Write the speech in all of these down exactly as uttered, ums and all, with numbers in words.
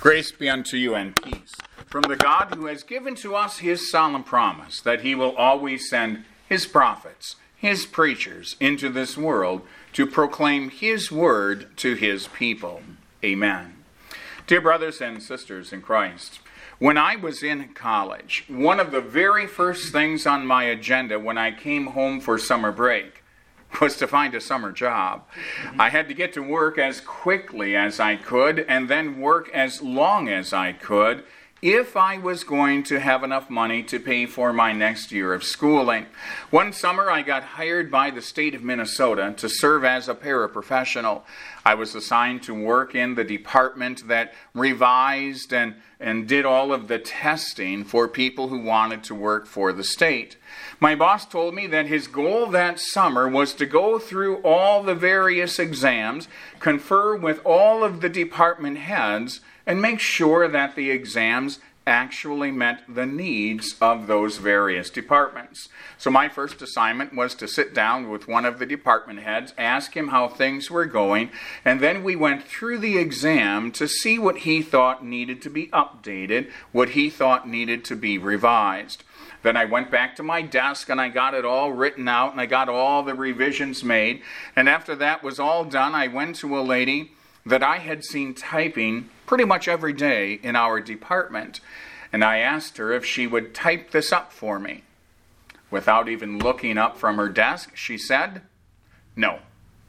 Grace be unto you and peace from the God who has given to us his solemn promise that he will always send his prophets, his preachers, into this world to proclaim his word to his people. Amen. Dear brothers and sisters in Christ, when I was in college, one of the very first things on my agenda when I came home for summer break was to find a summer job. I had to get to work as quickly as I could and then work as long as I could if I was going to have enough money to pay for my next year of schooling. One summer I got hired by the state of Minnesota to serve as a paraprofessional. I was assigned to work in the department that revised and, and did all of the testing for people who wanted to work for the state. My boss told me that his goal that summer was to go through all the various exams, confer with all of the department heads, and make sure that the exams actually met the needs of those various departments. So my first assignment was to sit down with one of the department heads, ask him how things were going, and then we went through the exam to see what he thought needed to be updated, what he thought needed to be revised. Then I went back to my desk and I got it all written out and I got all the revisions made. And after that was all done, I went to a lady that I had seen typing pretty much every day in our department. And I asked her if she would type this up for me. Without even looking up from her desk, she said, "No."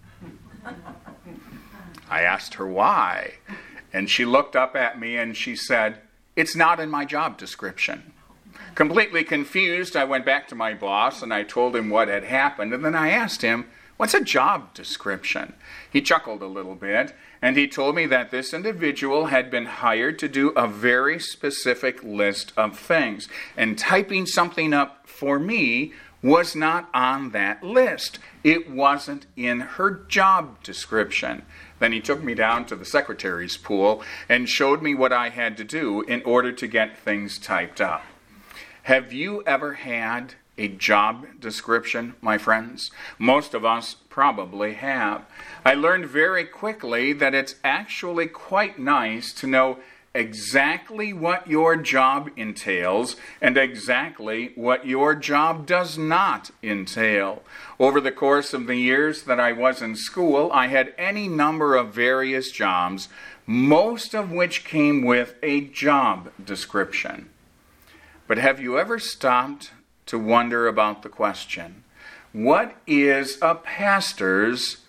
I asked her why. And she looked up at me and she said, "It's not in my job description." Completely confused, I went back to my boss and I told him what had happened. And then I asked him, "What's a job description?" He chuckled a little bit and he told me that this individual had been hired to do a very specific list of things. And typing something up for me was not on that list. It wasn't in her job description. Then he took me down to the secretary's pool and showed me what I had to do in order to get things typed up. Have you ever had a job description, my friends? Most of us probably have. I learned very quickly that it's actually quite nice to know exactly what your job entails and exactly what your job does not entail. Over the course of the years that I was in school, I had any number of various jobs, most of which came with a job description. But have you ever stopped to wonder about the question, what is a pastor's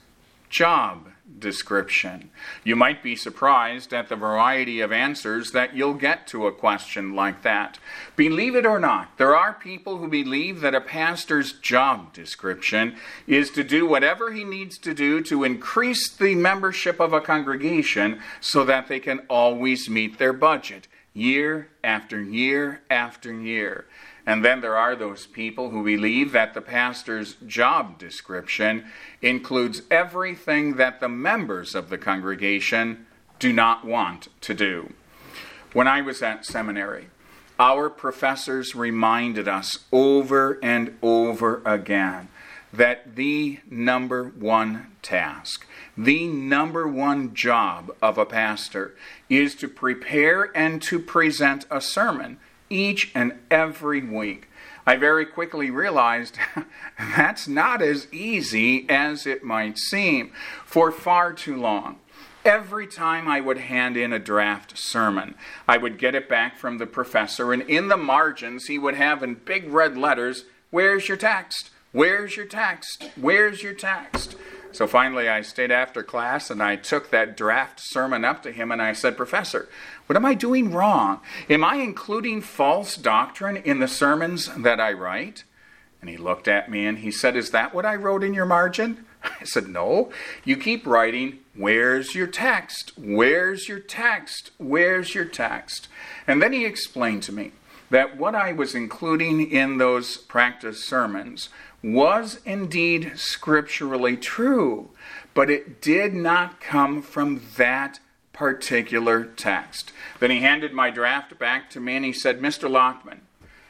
job description? You might be surprised at the variety of answers that you'll get to a question like that. Believe it or not, there are people who believe that a pastor's job description is to do whatever he needs to do to increase the membership of a congregation so that they can always meet their budget, year after year after year. And then there are those people who believe that the pastor's job description includes everything that the members of the congregation do not want to do. When I was at seminary, our professors reminded us over and over again that the number one task, the number one job of a pastor is to prepare and to present a sermon each and every week. I very quickly realized that's not as easy as it might seem. For far too long, every time I would hand in a draft sermon, I would get it back from the professor, and in the margins he would have in big red letters, "Where's your text? Where's your text? Where's your text?" So finally I stayed after class and I took that draft sermon up to him and I said, "Professor, what am I doing wrong? Am I including false doctrine in the sermons that I write?" And he looked at me and he said, "Is that what I wrote in your margin?" I said, "No, you keep writing, 'Where's your text? Where's your text? Where's your text?'" And then he explained to me that what I was including in those practice sermons was indeed scripturally true, but it did not come from that particular text. Then he handed my draft back to me and he said, "Mister Lockman,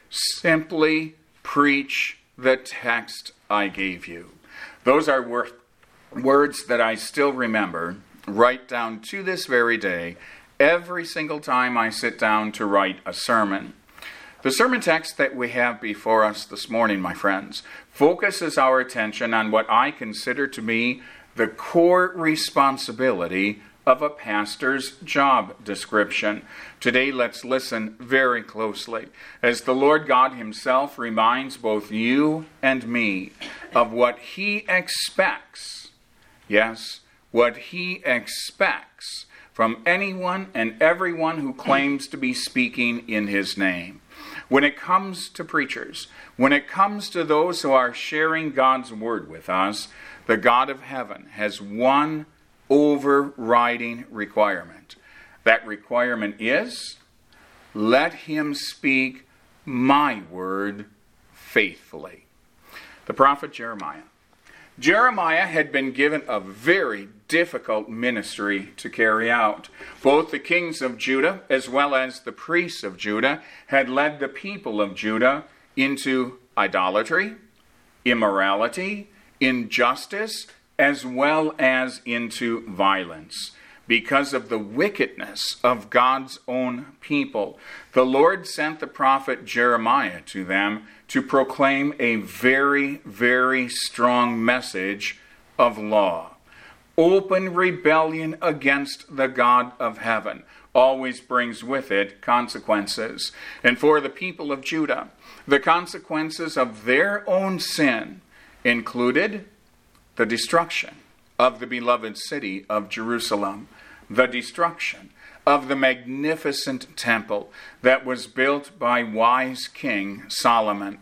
simply preach the text I gave you." Those are wor- words that I still remember right down to this very day every single time I sit down to write a sermon. The sermon text that we have before us this morning, my friends, focuses our attention on what I consider to be the core responsibility of a pastor's job description. Today, let's listen very closely as the Lord God himself reminds both you and me of what he expects, yes, what he expects from anyone and everyone who claims to be speaking in his name. When it comes to preachers, when it comes to those who are sharing God's word with us, the God of heaven has one overriding requirement. That requirement is, let him speak my word faithfully. The prophet Jeremiah. Jeremiah had been given a very difficult ministry to carry out. Both the kings of Judah as well as the priests of Judah had led the people of Judah into idolatry, immorality, injustice, as well as into violence. Because of the wickedness of God's own people, the Lord sent the prophet Jeremiah to them to proclaim a very, very strong message of law. Open rebellion against the God of heaven always brings with it consequences. And for the people of Judah, the consequences of their own sin included the destruction of the beloved city of Jerusalem, the destruction of the magnificent temple that was built by wise King Solomon,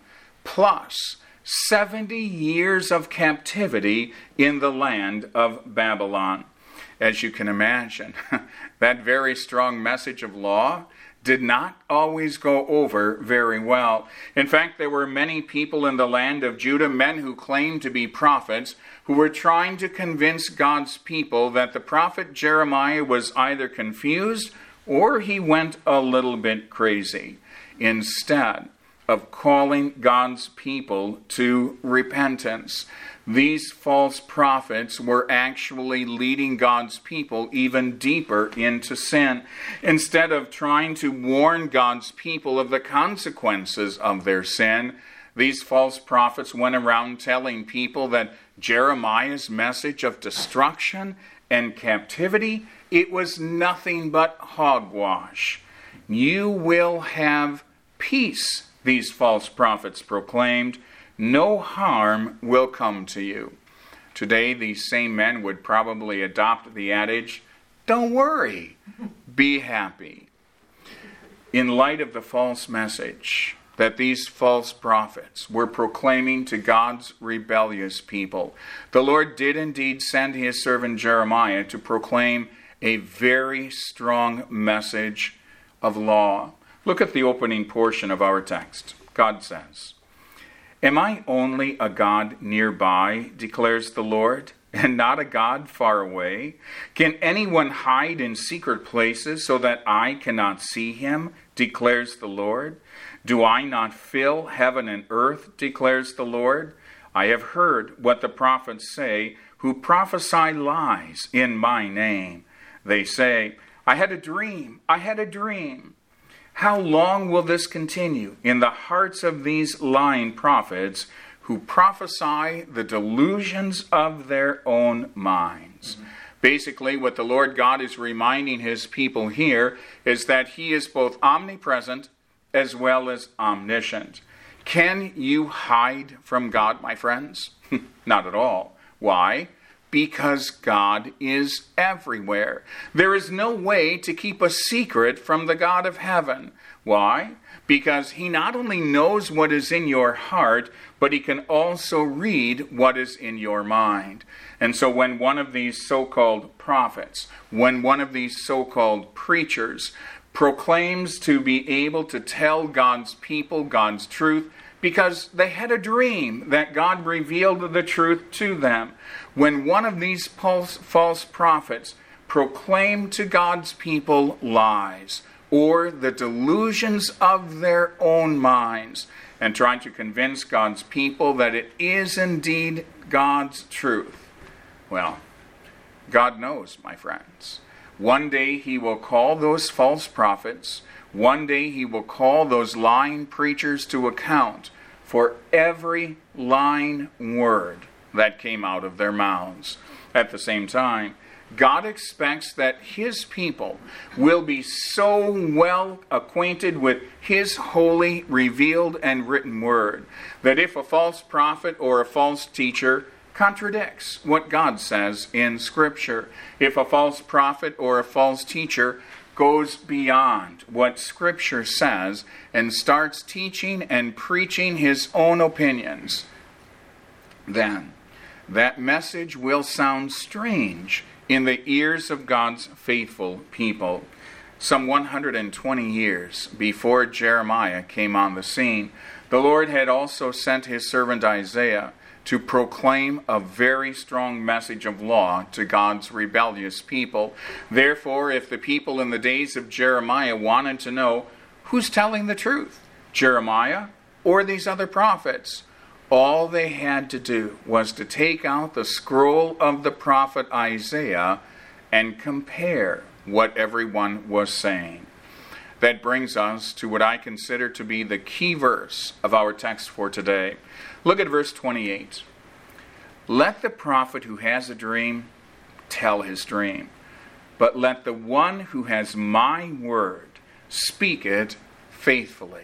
plus seventy years of captivity in the land of Babylon. As you can imagine, that very strong message of law did not always go over very well. In fact, there were many people in the land of Judah, men who claimed to be prophets, who were trying to convince God's people that the prophet Jeremiah was either confused or he went a little bit crazy, instead of calling God's people to repentance. These false prophets were actually leading God's people even deeper into sin. Instead of trying to warn God's people of the consequences of their sin, these false prophets went around telling people that Jeremiah's message of destruction and captivity, it was nothing but hogwash. You will have peace, these false prophets proclaimed. No harm will come to you. Today, these same men would probably adopt the adage, don't worry, be happy. In light of the false message that these false prophets were proclaiming to God's rebellious people, the Lord did indeed send his servant Jeremiah to proclaim a very strong message of law. Look at the opening portion of our text. God says, Am I only a God nearby, declares the Lord, and not a God far away? Can anyone hide in secret places so that I cannot see him, declares the Lord? Do I not fill heaven and earth, declares the Lord? I have heard what the prophets say, who prophesy lies in my name. They say, I had a dream, I had a dream. How long will this continue in the hearts of these lying prophets who prophesy the delusions of their own minds? Mm-hmm. Basically, what the Lord God is reminding his people here is that he is both omnipresent as well as omniscient. Can you hide from God, my friends? Not at all. Why? Because God is everywhere. There is no way to keep a secret from the God of heaven. Why? Because he not only knows what is in your heart, but he can also read what is in your mind. And so when one of these so-called prophets, when one of these so-called preachers proclaims to be able to tell God's people God's truth, because they had a dream that God revealed the truth to them. When one of these false prophets proclaimed to God's people lies or the delusions of their own minds and tried to convince God's people that it is indeed God's truth, well, God knows, my friends, One day he will call those false prophets. One day he will call those lying preachers to account for every lying word that came out of their mouths. At the same time, God expects that his people will be so well acquainted with his holy, revealed, and written word that if a false prophet or a false teacher contradicts what God says in Scripture, if a false prophet or a false teacher goes beyond what Scripture says and starts teaching and preaching his own opinions, then that message will sound strange in the ears of God's faithful people. Some one hundred twenty years before Jeremiah came on the scene, the Lord had also sent his servant Isaiah to proclaim a very strong message of law to God's rebellious people. Therefore, if the people in the days of Jeremiah wanted to know who's telling the truth, Jeremiah or these other prophets, all they had to do was to take out the scroll of the prophet Isaiah and compare what everyone was saying. That brings us to what I consider to be the key verse of our text for today. Look at verse twenty-eight. Let the prophet who has a dream tell his dream, but let the one who has my word speak it faithfully.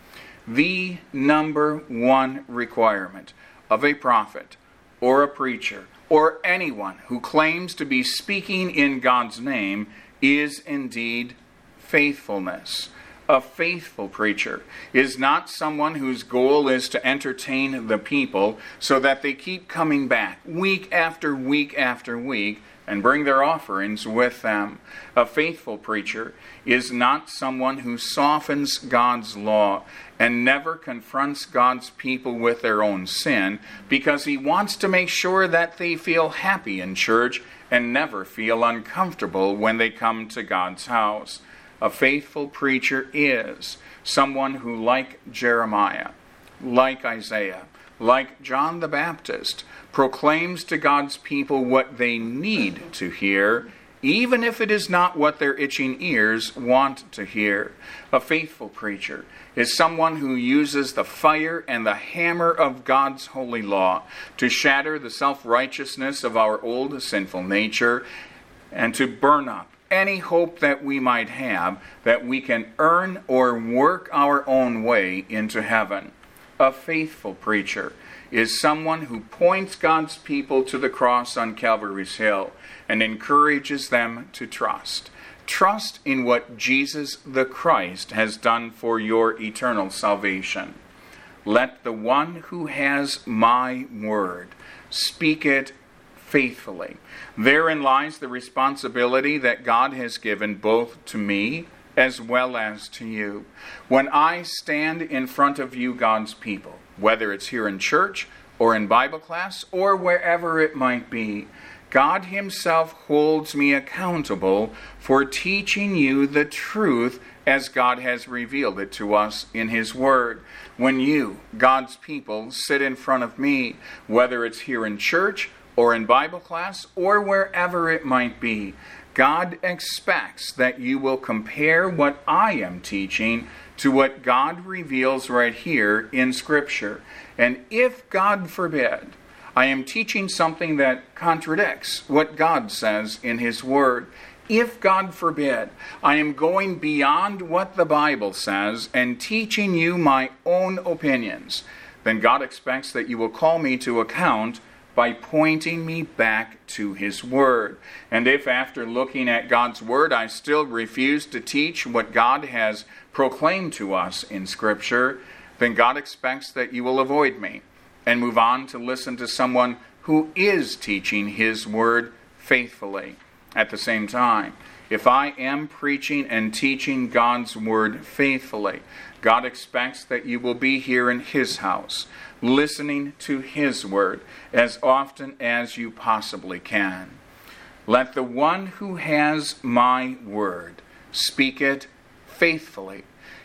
The number one requirement of a prophet or a preacher or anyone who claims to be speaking in God's name is indeed faithfulness. A faithful preacher is not someone whose goal is to entertain the people so that they keep coming back week after week after week and bring their offerings with them. A faithful preacher is not someone who softens God's law and never confronts God's people with their own sin because he wants to make sure that they feel happy in church and never feel uncomfortable when they come to God's house. A faithful preacher is someone who, like Jeremiah, like Isaiah, like John the Baptist, proclaims to God's people what they need to hear, even if it is not what their itching ears want to hear. A faithful preacher is someone who uses the fire and the hammer of God's holy law to shatter the self-righteousness of our old sinful nature and to burn up any hope that we might have that we can earn or work our own way into heaven. A faithful preacher is someone who points God's people to the cross on Calvary's Hill and encourages them to trust. Trust in what Jesus the Christ has done for your eternal salvation. Let the one who has my word speak it faithfully. Therein lies the responsibility that God has given both to me as well as to you. When I stand in front of you, God's people, whether it's here in church or in Bible class or wherever it might be, God himself holds me accountable for teaching you the truth as God has revealed it to us in his word. When you, God's people, sit in front of me, whether it's here in church or in Bible class or wherever it might be, God expects that you will compare what I am teaching to what God reveals right here in Scripture. And if, God forbid, I am teaching something that contradicts what God says in his word, if, God forbid, I am going beyond what the Bible says and teaching you my own opinions, then God expects that you will call me to account by pointing me back to his word. And if after looking at God's word I still refuse to teach what God has proclaimed to us in Scripture, then God expects that you will avoid me and move on to listen to someone who is teaching his word faithfully. At the same time, if I am preaching and teaching God's word faithfully, God expects that you will be here in his house, listening to his word as often as you possibly can. Let the one who has my word speak it faithfully.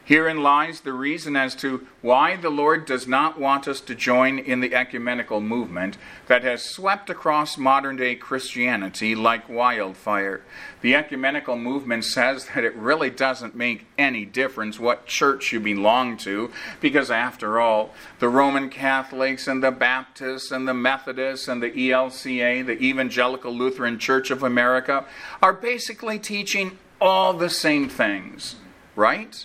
Herein lies the reason as to why the Lord does not want us to join in the ecumenical movement that has swept across modern-day Christianity like wildfire. The ecumenical movement says that it really doesn't make any difference what church you belong to, because after all, the Roman Catholics and the Baptists and the Methodists and the E L C A, the Evangelical Lutheran Church of America, are basically teaching all the same things, right?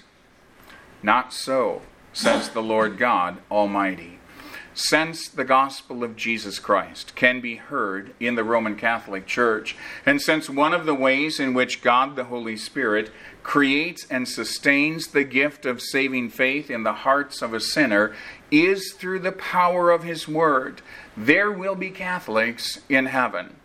Not so, says the Lord God Almighty. Since the gospel of Jesus Christ can be heard in the Roman Catholic Church, and since one of the ways in which God the Holy Spirit creates and sustains the gift of saving faith in the hearts of a sinner is through the power of His Word, there will be Catholics in heaven.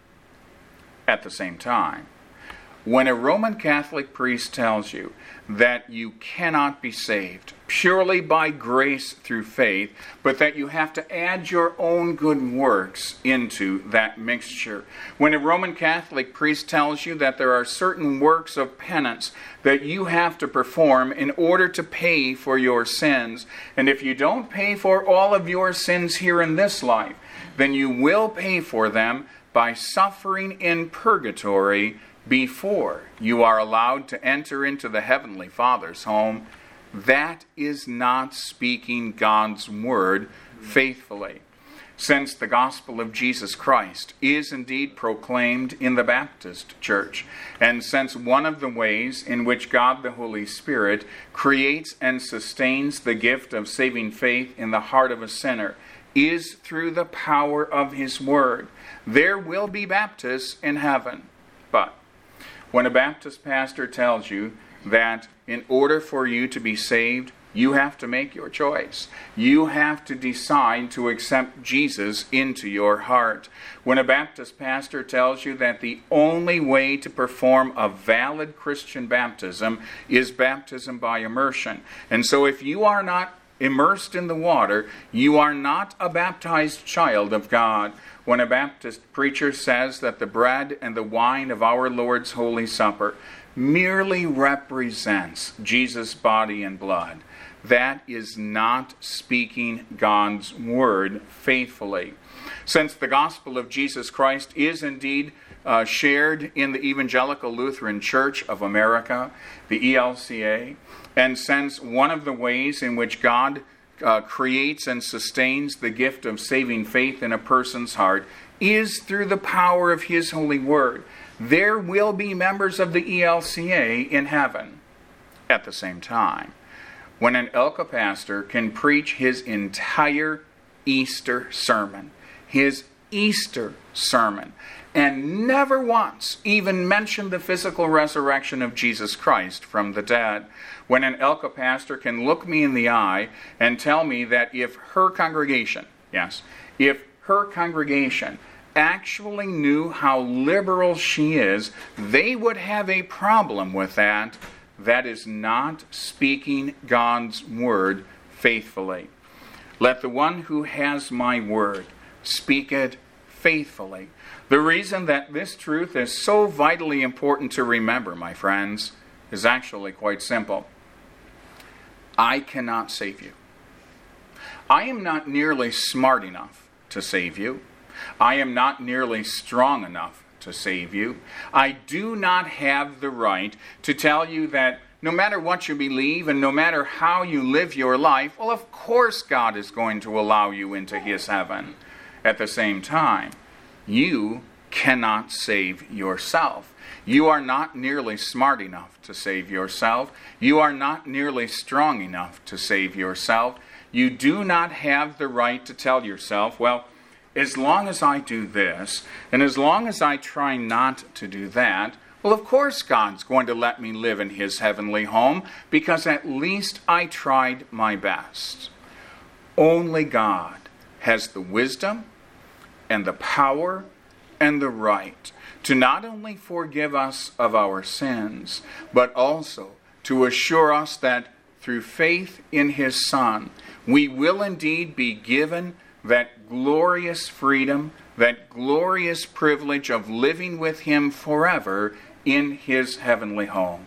At the same time, when a Roman Catholic priest tells you that you cannot be saved purely by grace through faith, but that you have to add your own good works into that mixture. When a Roman Catholic priest tells you that there are certain works of penance that you have to perform in order to pay for your sins, and if you don't pay for all of your sins here in this life, then you will pay for them by suffering in purgatory before you are allowed to enter into the Heavenly Father's home, that is not speaking God's Word faithfully. Since the gospel of Jesus Christ is indeed proclaimed in the Baptist Church, and since one of the ways in which God the Holy Spirit creates and sustains the gift of saving faith in the heart of a sinner is through the power of His Word, there will be Baptists in heaven. But when a Baptist pastor tells you that in order for you to be saved, you have to make your choice. You have to decide to accept Jesus into your heart. When a Baptist pastor tells you that the only way to perform a valid Christian baptism is baptism by immersion, and so if you are not immersed in the water, you are not a baptized child of God. When a Baptist preacher says that the bread and the wine of our Lord's Holy Supper merely represents Jesus' body and blood, that is not speaking God's Word faithfully. Since the gospel of Jesus Christ is indeed uh, shared in the Evangelical Lutheran Church of America, the E L C A, and since one of the ways in which God uh, creates and sustains the gift of saving faith in a person's heart is through the power of His holy Word, there will be members of the E L C A in heaven. At the same time, when an Elka pastor can preach his entire Easter sermon, his Easter sermon, and never once even mention the physical resurrection of Jesus Christ from the dead, when an Elka pastor can look me in the eye and tell me that if her congregation, yes, if her congregation actually knew how liberal she is, they would have a problem with that, that is not speaking God's Word faithfully. Let the one who has my word speak it faithfully. The reason that this truth is so vitally important to remember, my friends, is actually quite simple. I cannot save you. I am not nearly smart enough to save you. I am not nearly strong enough to save you. I do not have the right to tell you that no matter what you believe and no matter how you live your life, well, of course God is going to allow you into His heaven. At the same time, you cannot save yourself. You are not nearly smart enough to save yourself. You are not nearly strong enough to save yourself. You do not have the right to tell yourself, well, as long as I do this, and as long as I try not to do that, well, of course God's going to let me live in His heavenly home, because at least I tried my best. Only God has the wisdom and the power and the right to not only forgive us of our sins, but also to assure us that through faith in His Son, we will indeed be given that glorious freedom, that glorious privilege of living with Him forever in His heavenly home.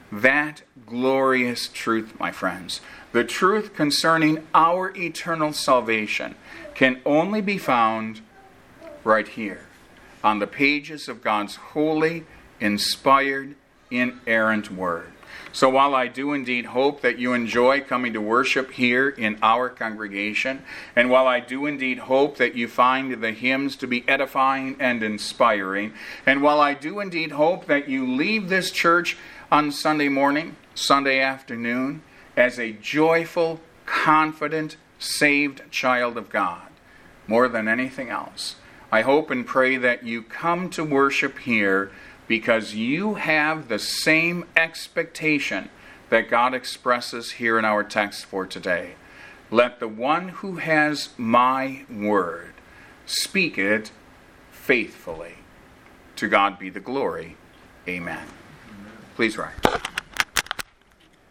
That glorious truth, my friends, the truth concerning our eternal salvation, can only be found right here on the pages of God's holy, inspired, inerrant Word. So while I do indeed hope that you enjoy coming to worship here in our congregation, and while I do indeed hope that you find the hymns to be edifying and inspiring, and while I do indeed hope that you leave this church on Sunday morning, Sunday afternoon, as a joyful, confident, saved child of God, more than anything else, I hope and pray that you come to worship here because you have the same expectation that God expresses here in our text for today. Let the one who has my word speak it faithfully. To God be the glory. Amen. Please rise.